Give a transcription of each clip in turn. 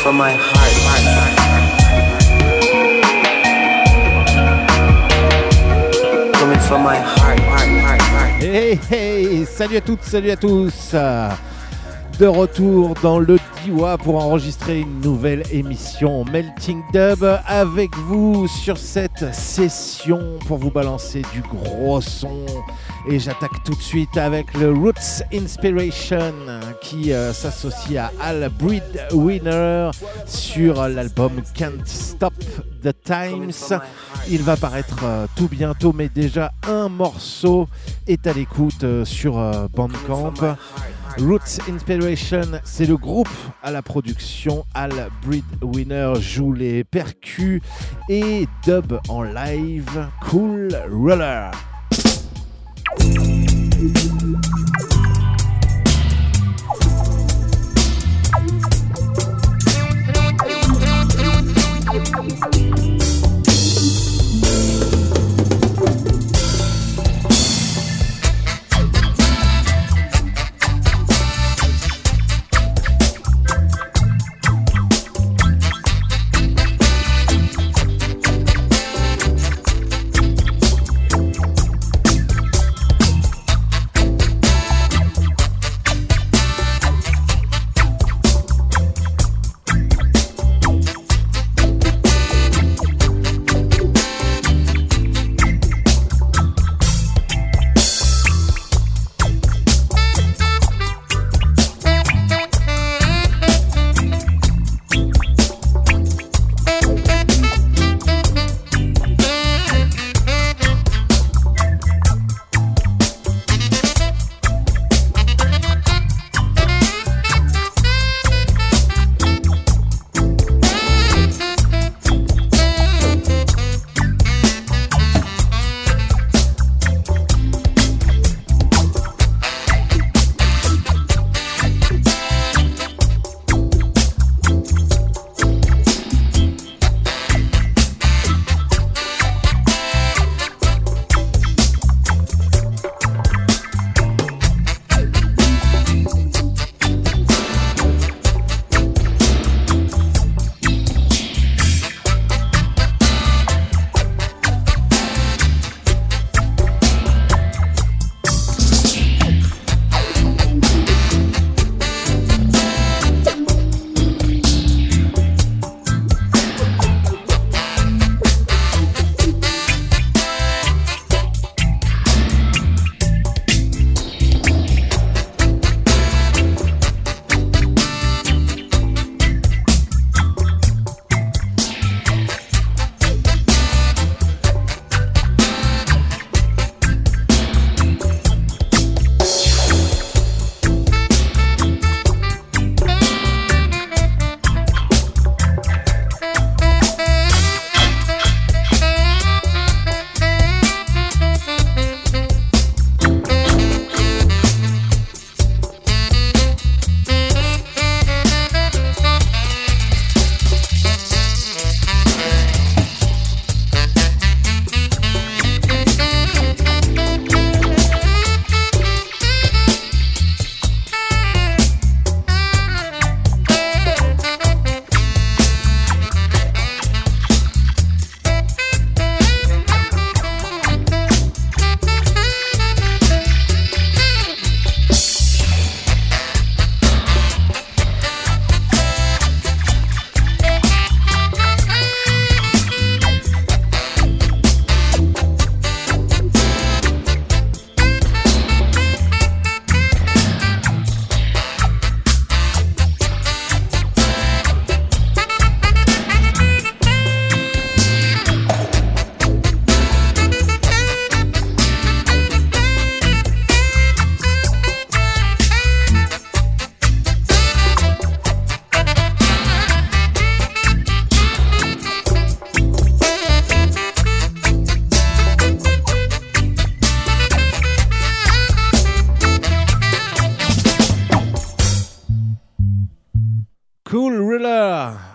from my heart. Coming from my heart. Hey hey, salut à toutes, salut à tous. De retour dans le Diwa pour enregistrer une nouvelle émission Melting Dub avec vous sur cette session pour vous balancer du gros son. Et j'attaque tout de suite avec le Roots Inspiration qui s'associe à Al Breadwinner sur l'album Can't Stop the Times. Il va paraître tout bientôt, mais déjà un morceau est à l'écoute sur Bandcamp. Roots Inspiration, c'est le groupe à la production. Al Breadwinner joue les percus et dub en live. Cool Roller.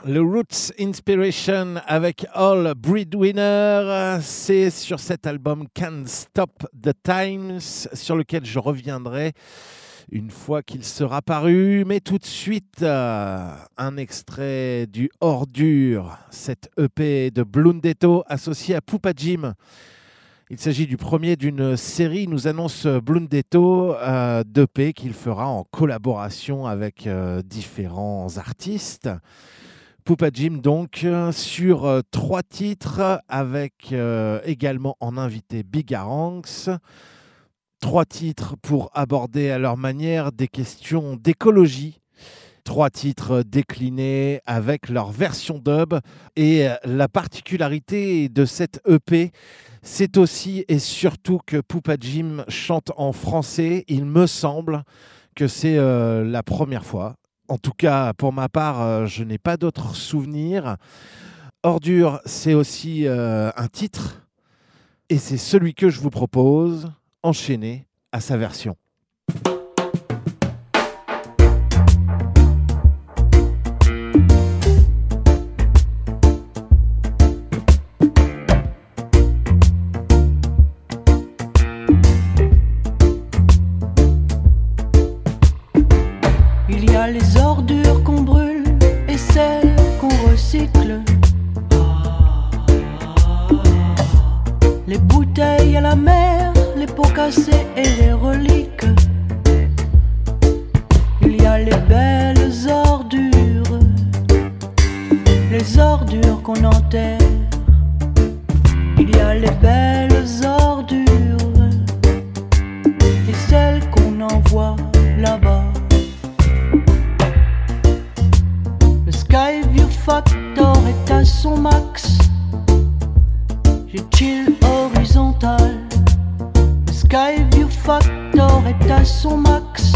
Le Roots Inspiration avec All Breadwinner, c'est sur cet album Can't Stop the Times sur lequel je reviendrai une fois qu'il sera paru. Mais tout de suite, un extrait du Ordure, cette EP de Blundetto associé à Poupa Jim. Il s'agit du premier d'une série, nous annonce Blundetto, d'EP qu'il fera en collaboration avec différents artistes. Poupa Jim donc sur 3 titres avec également en invité Bigaranx. 3 titres pour aborder à leur manière des questions d'écologie. 3 titres déclinés avec leur version dub. Et la particularité de cette EP, c'est aussi et surtout que Poupa Jim chante en français. Il me semble que c'est la première fois. En tout cas, pour ma part, je n'ai pas d'autres souvenirs. Ordure, c'est aussi un titre. Et c'est celui que je vous propose, enchaîné à sa version. Il y a les ordures qu'on brûle et celles qu'on recycle. Les bouteilles à la mer, les pots cassés et les reliques. Il y a les belles ordures, les ordures qu'on enterre. Il y a les belles ordures et celles qu'on envoie là-bas. Le Skyview Factor est à son max. Je chill horizontal. Le Skyview Factor est à son max.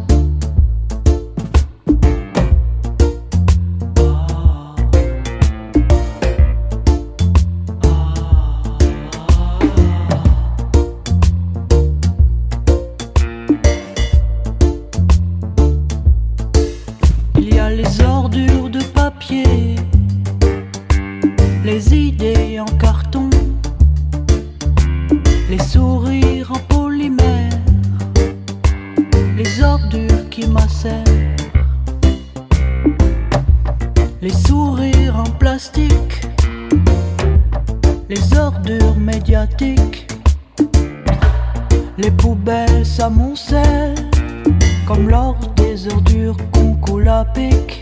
Il y a les ordures de papier, les idées en carton, les sourires en polymère, les ordures qui macèrent, les sourires en plastique, les ordures médiatiques, les poubelles s'amoncellent comme lors des ordures qu'on coule à pic.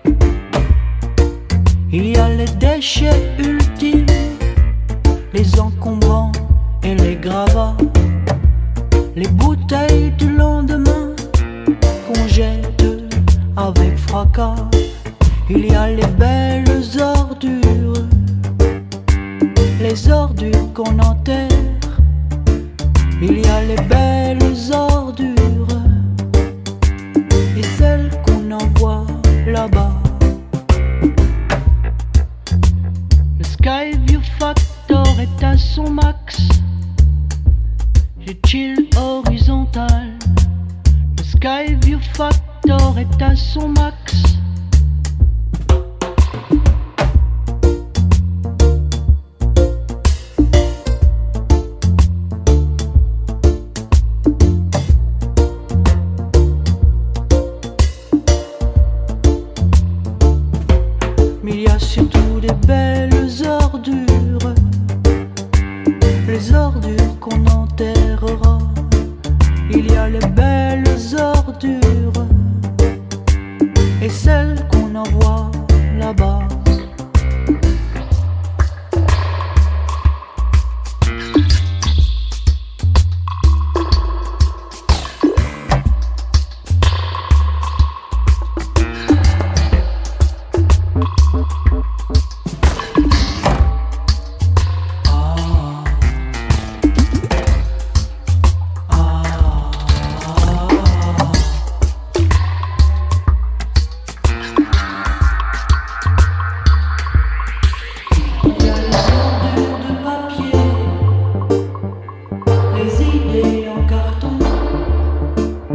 Il y a les déchets ultimes, les encombrants et les gravats, les bouteilles du lendemain qu'on jette avec fracas. Il y a les belles ordures, les ordures qu'on enterre. Il y a les belles ordures et celles qu'on envoie là-bas. Le Skyview Factor est à son max. Je chill horizontal. Le Skyview Factor est à son max. Mais il y a surtout des belles ordures, les ordures qu'on enterrera. Il y a les belles ordures et celles qu'on envoie là-bas.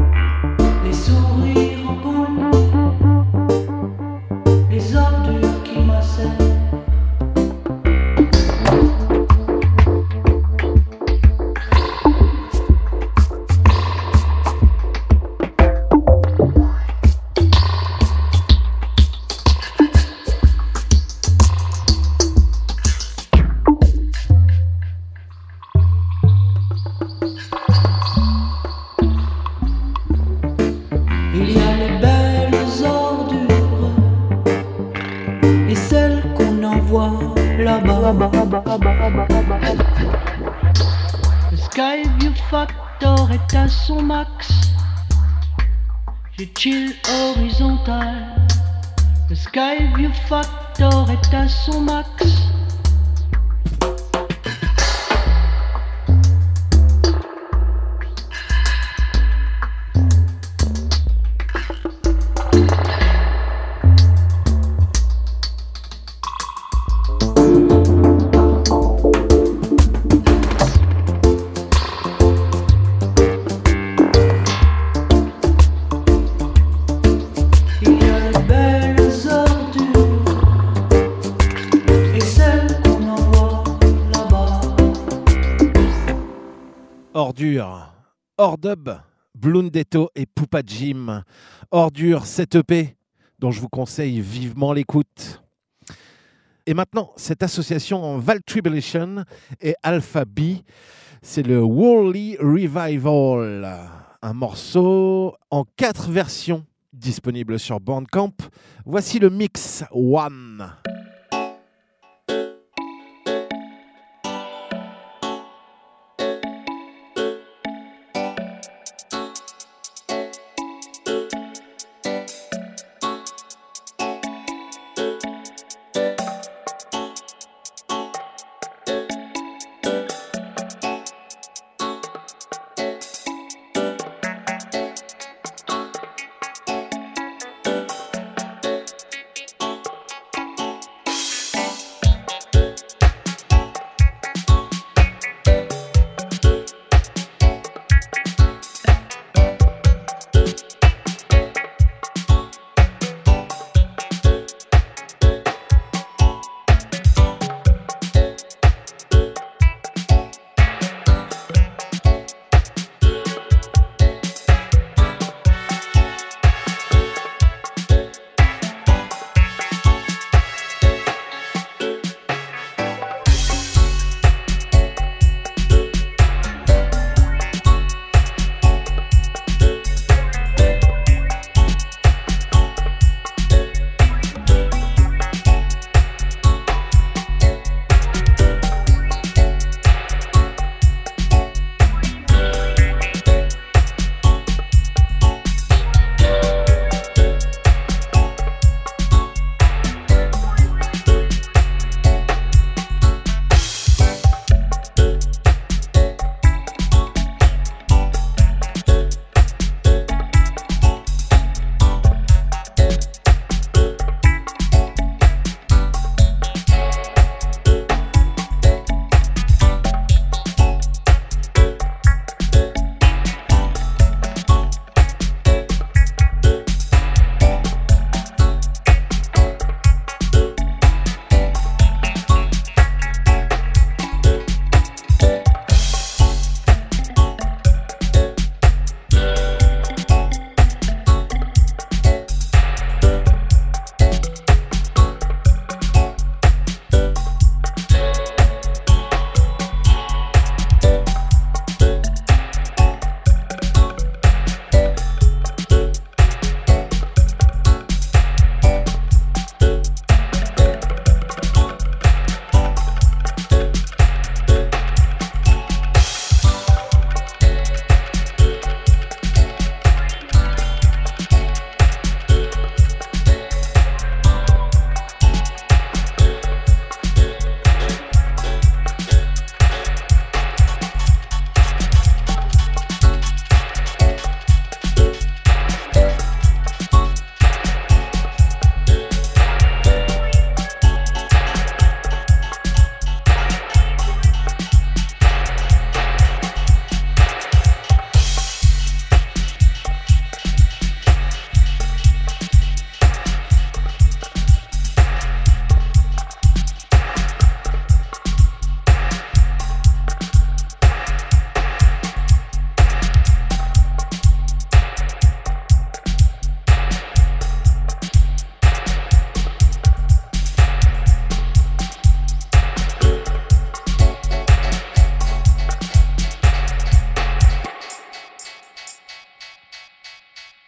Les ordures Le Skyview Factor est à son max. J'ai chill horizontal. Le Skyview Factor est à son max. Ordure, Ordub, Blundetto et Poupa Jim. Ordure, cette EP dont je vous conseille vivement l'écoute. Et maintenant, cette association Val Tribulation et Alpha B, c'est le Worldly Revival. Un morceau en 4 versions disponibles sur Bandcamp. Voici le mix One.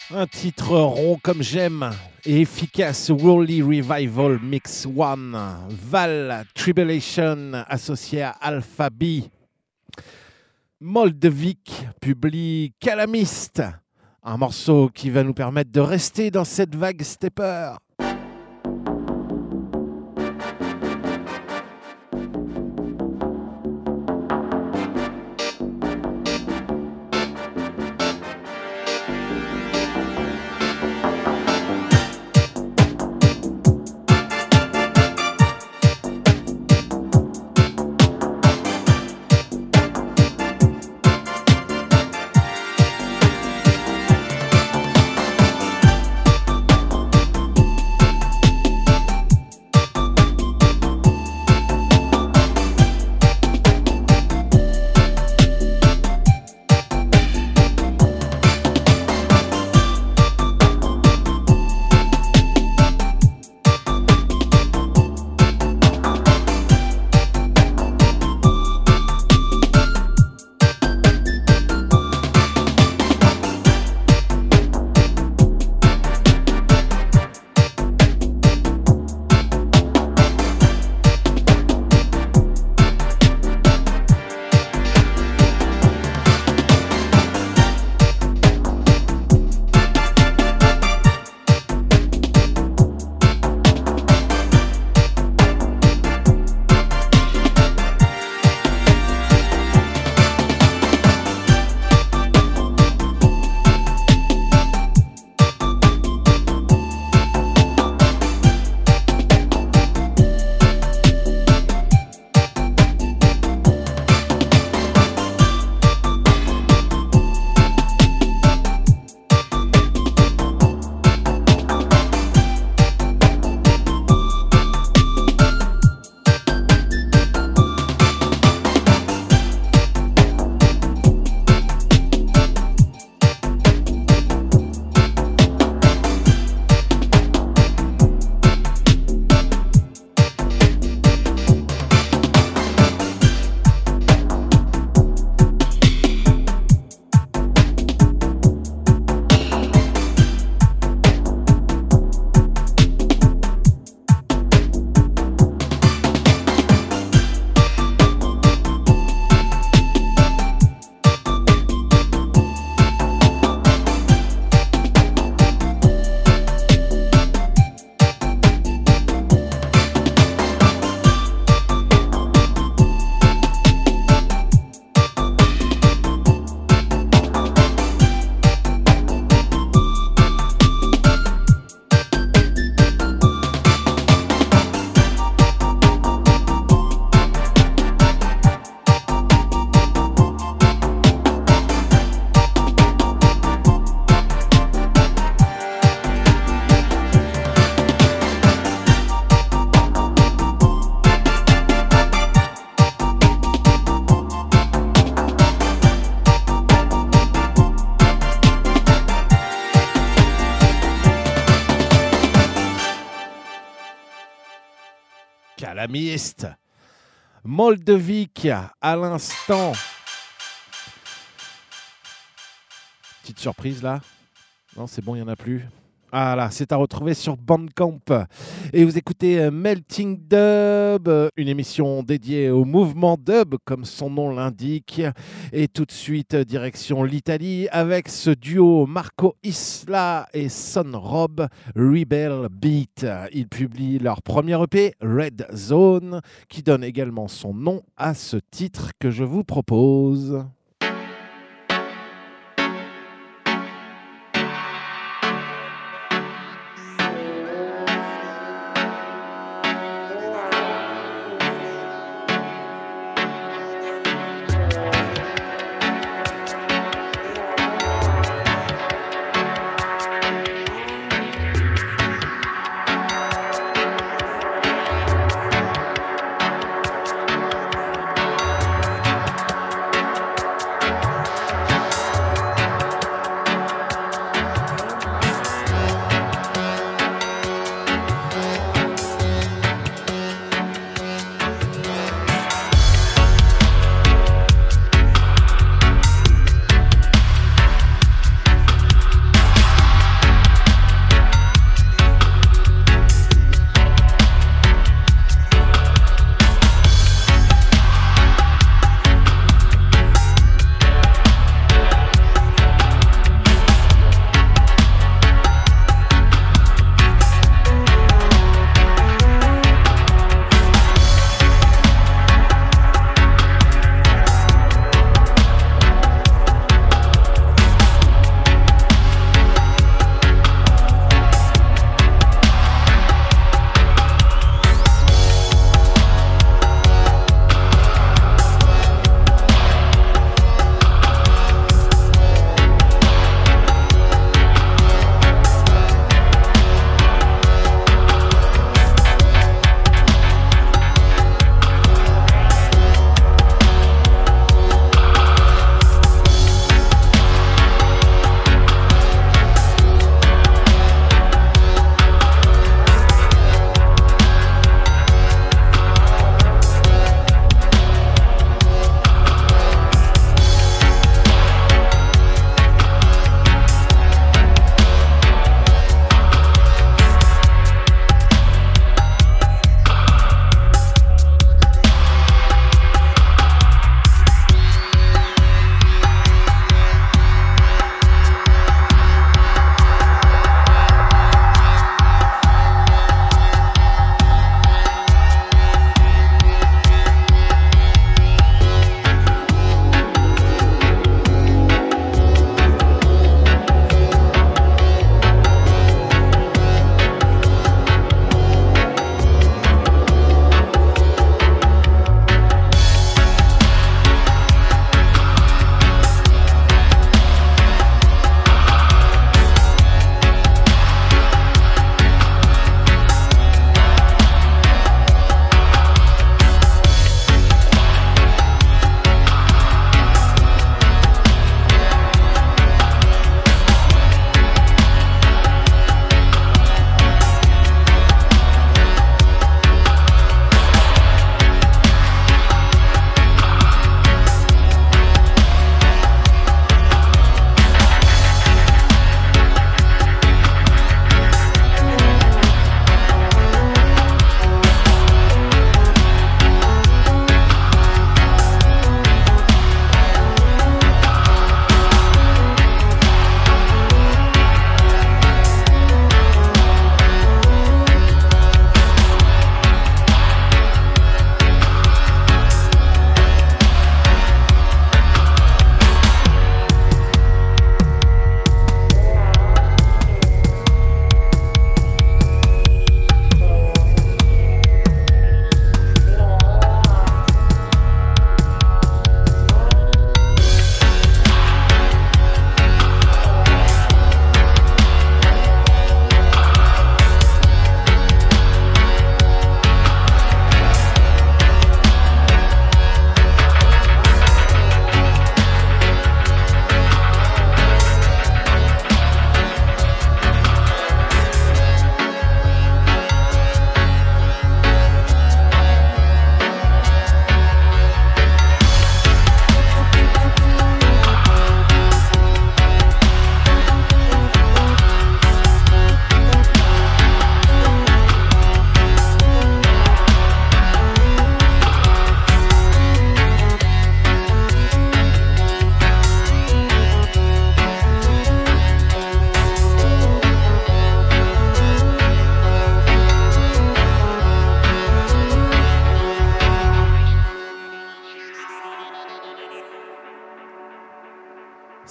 Un titre rond comme j'aime et efficace, Worldly Revival Mix 1, Val Tribulation associé à Alpha B. Moldavik publie Calamiste, un morceau qui va nous permettre de rester dans cette vague stepper. Calamiste, Moldavik à l'instant. Petite surprise là. Non, c'est bon, il n'y en a plus. Ah là, c'est à retrouver sur Bandcamp. Et vous écoutez Melting Dub, une émission dédiée au mouvement dub, comme son nom l'indique. Et tout de suite, direction l'Italie, avec ce duo Marco Isla et Son Rob, Rebel Beat. Ils publient leur premier EP, Red Zone, qui donne également son nom à ce titre que je vous propose.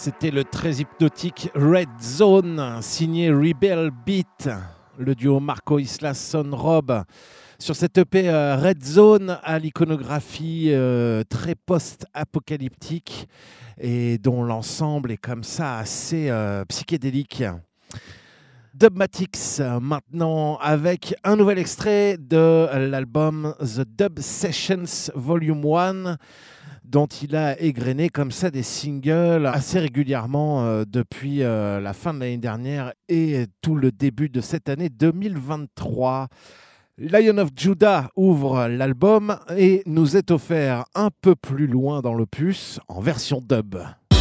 C'était le très hypnotique Red Zone, signé Rebel Beat, le duo Marco Islas Son Rob. Sur cette EP Red Zone, à l'iconographie très post-apocalyptique et dont l'ensemble est comme ça assez psychédélique. Dubmatix maintenant avec un nouvel extrait de l'album The Dub Sessions Volume 1 dont il a égrené comme ça des singles assez régulièrement depuis la fin de l'année dernière et tout le début de cette année 2023. Lion of Judah ouvre l'album et nous est offert un peu plus loin dans l'opus en version dub.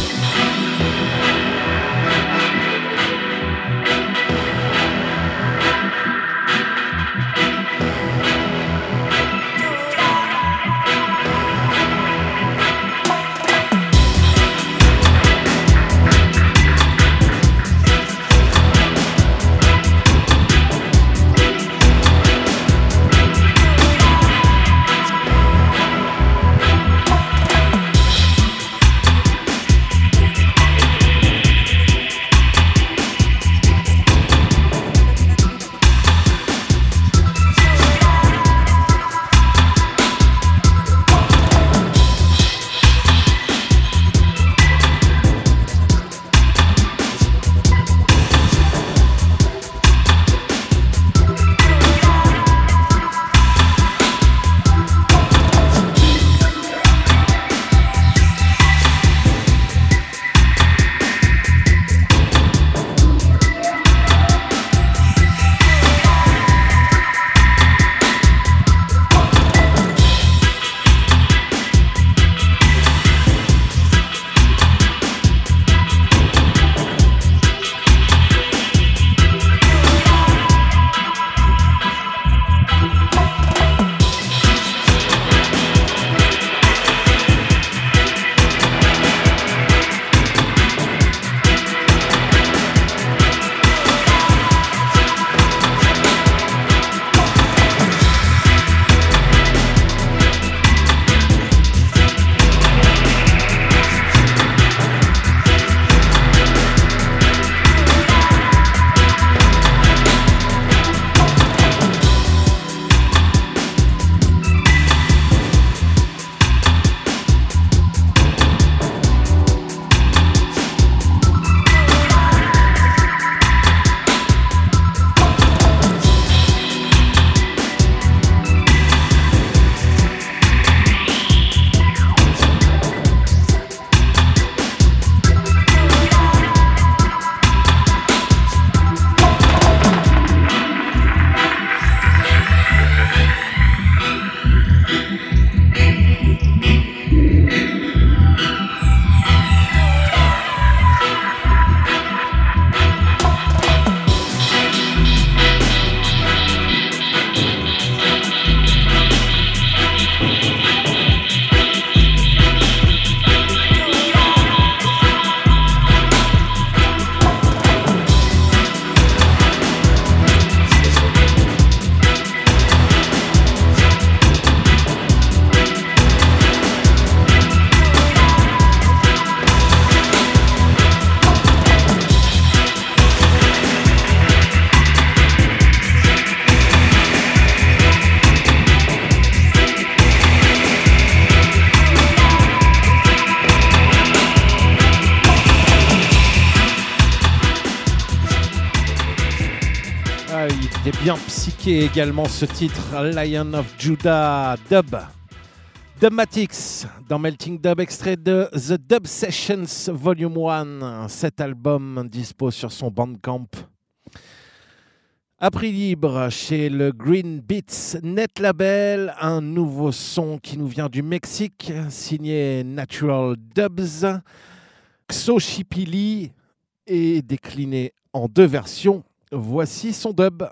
Bien psyché également ce titre, Lion of Judah Dub. Dubmatix dans Melting Dub, extrait de The Dub Sessions Volume 1. Cet album dispose sur son Bandcamp. À prix libre chez le Green Beats Net Label, un nouveau son qui nous vient du Mexique, signé Natural Dubs. Xochipilli est décliné en 2 versions. Voici son dub.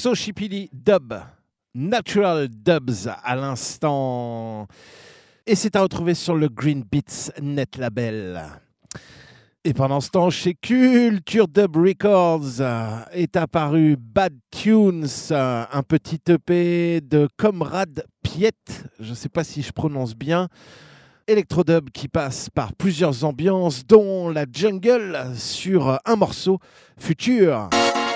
Soshipili Dub, Natural Dubs à l'instant. Et c'est à retrouver sur le Green Beats Net Label. Et pendant ce temps, chez Culture Dub Records est apparu Bad Tunes, un petit EP de Comrade Piet, je ne sais pas si je prononce bien, Electrodub qui passe par plusieurs ambiances, dont la jungle sur un morceau Future.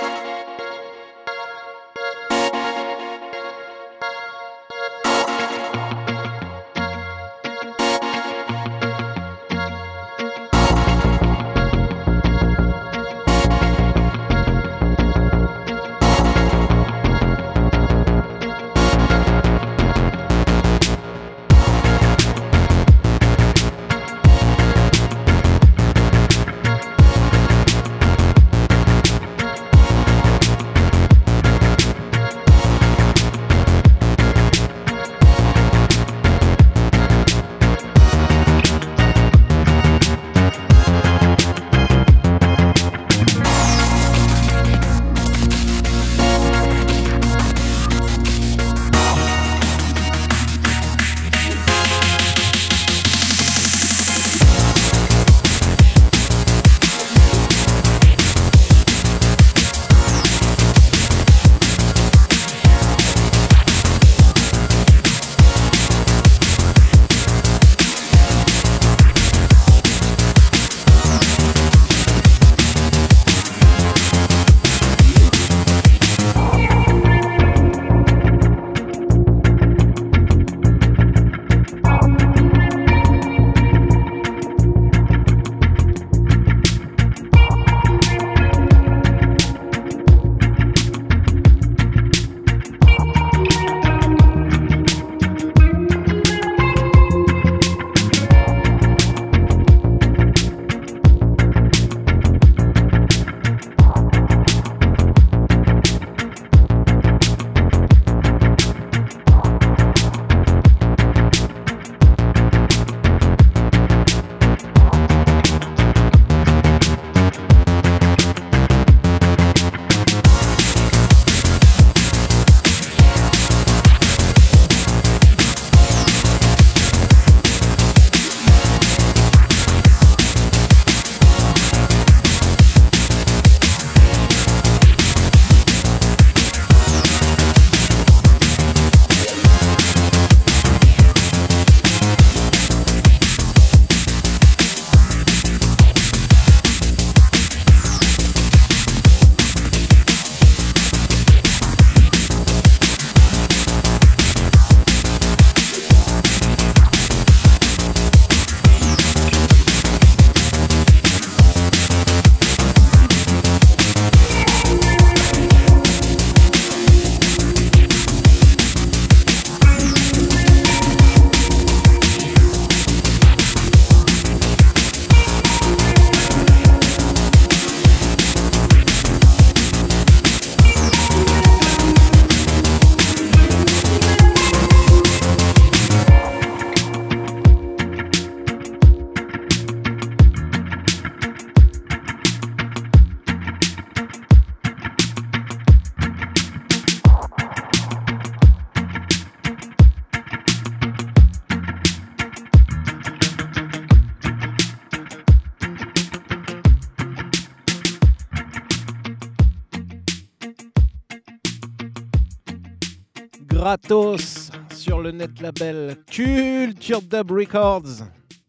gratos sur le net label Culture Dub Records.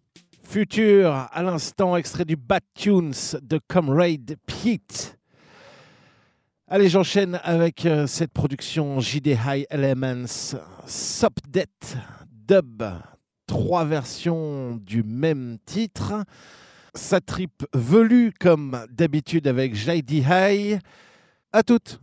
Future, à l'instant, extrait du Bad Tunes de Comrade Piet. Allez, j'enchaîne avec cette production JD High Elements, Subdet Dub, 3 versions du même titre. Ça tripe velu comme d'habitude avec JD High. À toutes.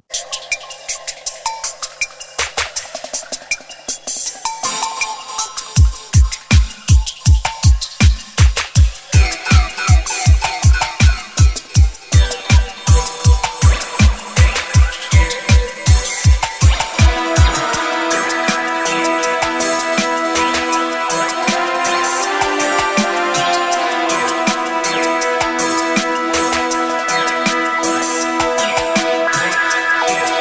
Yeah.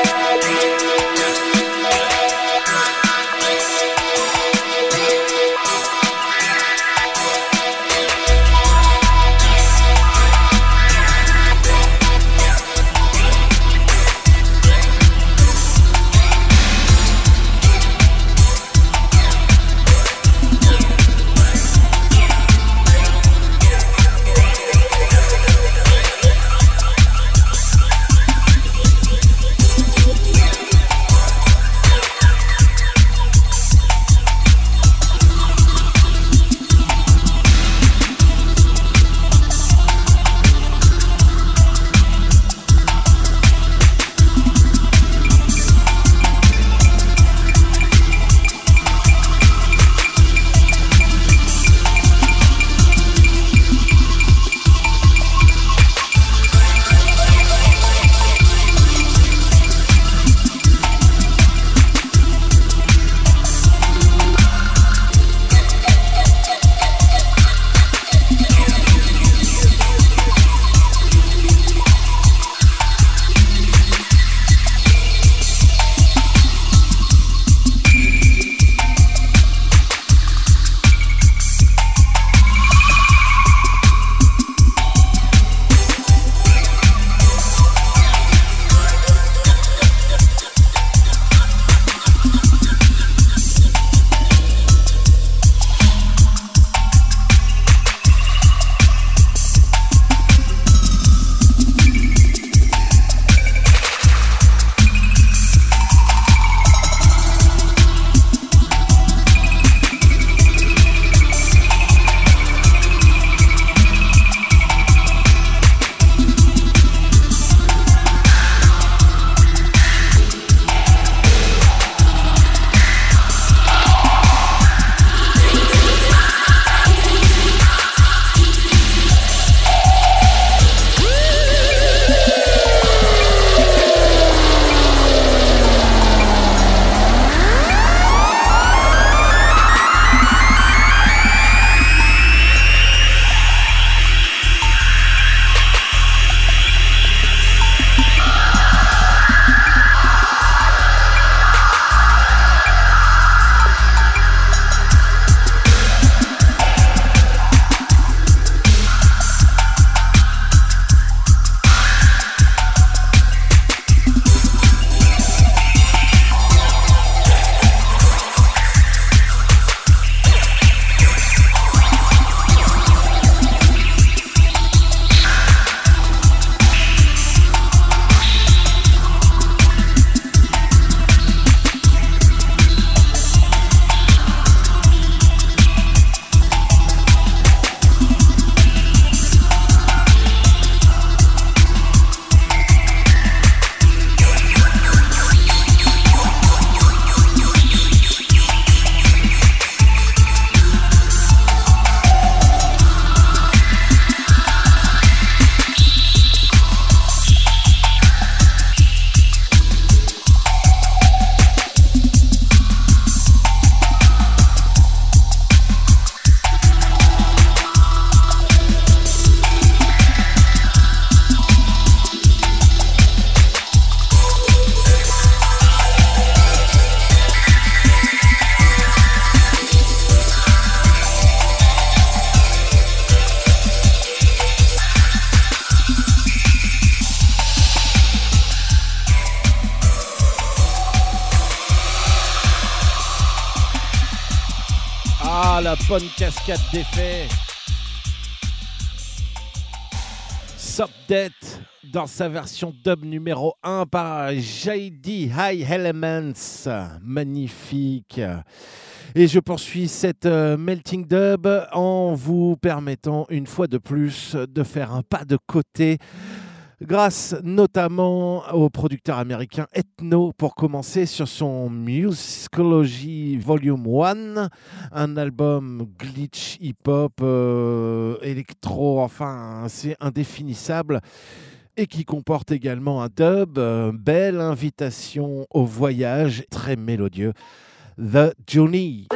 bonne cascade d'effets. Subdet dans sa version dub numéro 1 par JD High Elements. Magnifique. Et je poursuis cette melting dub en vous permettant une fois de plus de faire un pas de côté grâce notamment au producteur américain Ethno pour commencer sur son Musicology Volume 1, un album glitch hip-hop, électro, enfin c'est indéfinissable et qui comporte également un dub, belle invitation au voyage, très mélodieux, The Journey.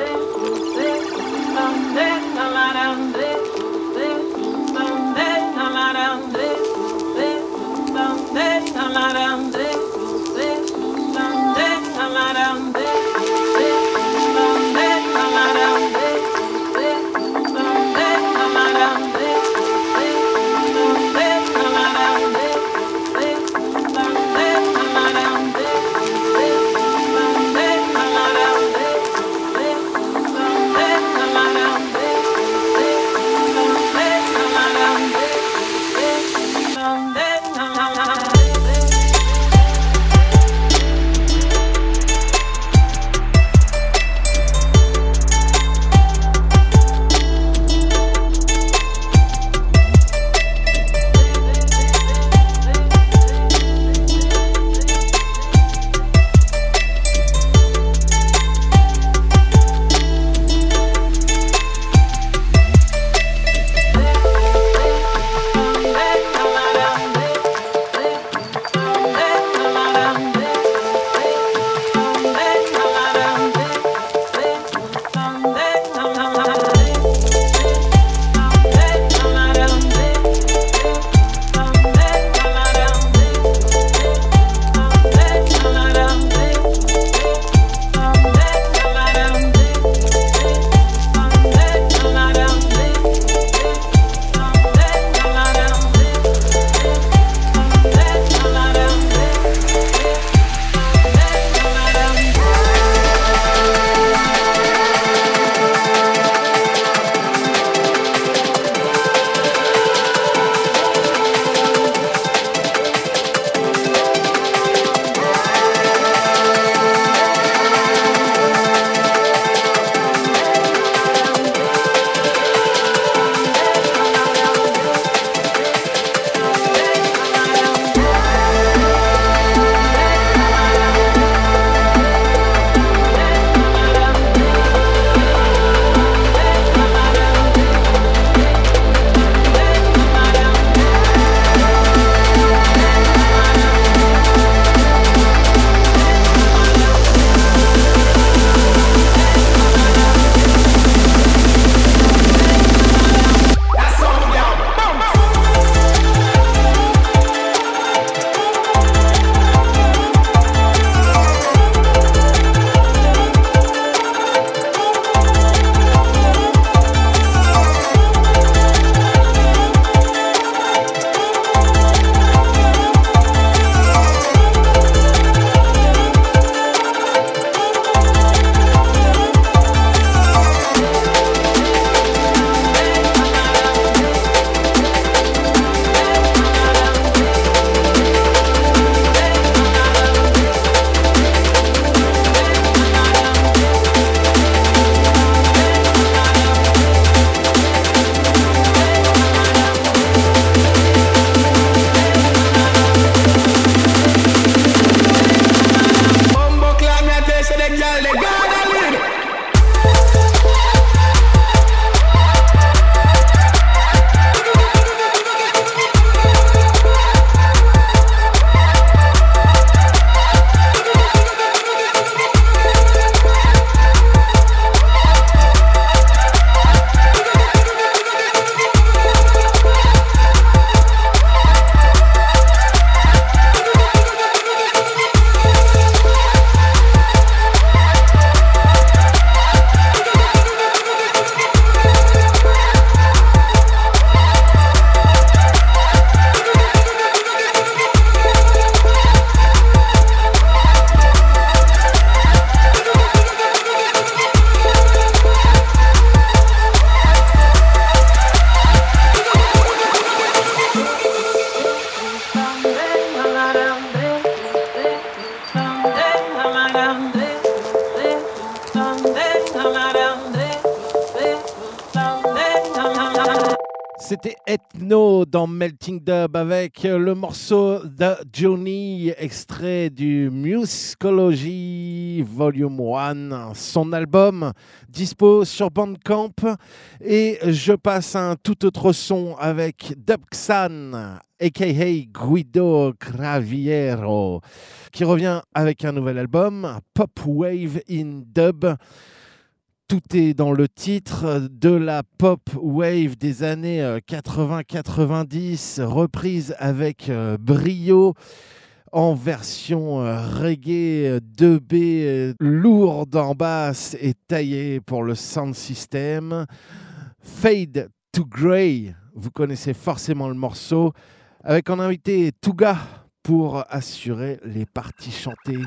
C'était Ethno dans Melting Dub avec le morceau The Journey, extrait du Musicology Volume 1, son album dispo sur Bandcamp. Et je passe un tout autre son avec Dubxan, a.k.a. Guido Craviero, qui revient avec un nouvel album, Pop Wave in Dub. Tout est dans le titre, de la pop wave des années 80-90, reprise avec brio en version reggae 2B, lourde en basse et taillée pour le sound system. Fade to Grey, vous connaissez forcément le morceau, avec en invité Touga pour assurer les parties chantées.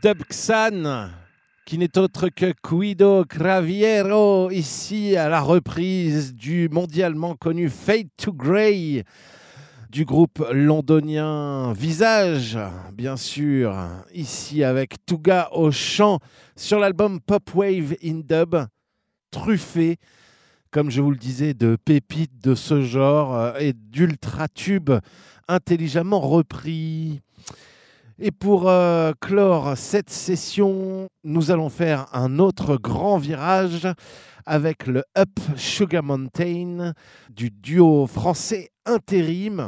Dubxan, qui n'est autre que Guido Craviero, ici à la reprise du mondialement connu Fade to Grey, du groupe londonien Visage, bien sûr, ici avec Touga au chant, sur l'album Pop Wave in Dub, truffé, comme je vous le disais, de pépites de ce genre et d'ultra-tubes intelligemment repris. Et pour clore cette session, nous allons faire un autre grand virage avec le Up Sugar Mountain du duo français Intérim.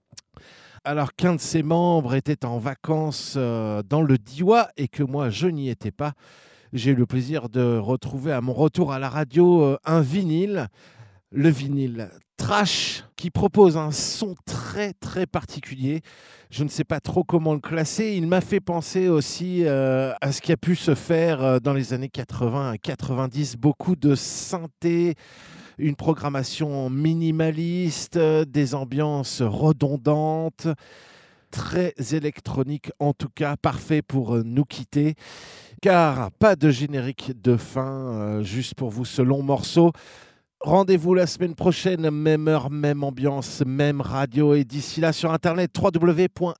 Alors qu'un de ses membres était en vacances dans le Diois et que moi je n'y étais pas, j'ai eu le plaisir de retrouver à mon retour à la radio un vinyle, le vinyle Trash, qui propose un son très très particulier. Je ne sais pas trop comment le classer. Il m'a fait penser aussi à ce qui a pu se faire dans les années 80 et 90. Beaucoup de synthé, une programmation minimaliste, des ambiances redondantes, très électronique en tout cas, parfait pour nous quitter. Car pas de générique de fin, juste pour vous ce long morceau. Rendez-vous la semaine prochaine, même heure, même ambiance, même radio. Et d'ici là, sur Internet, www.rdwa.fr,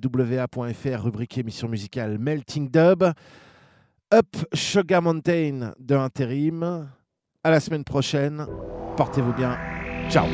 rubrique émission musicale Melting Dub. Up Sugar Mountain de Intérim. À la semaine prochaine. Portez-vous bien. Ciao.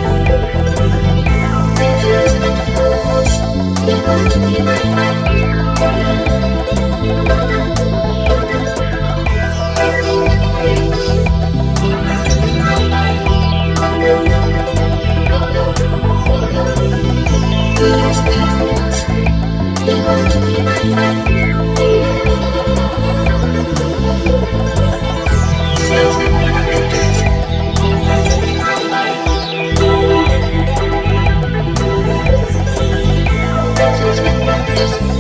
Thank you. This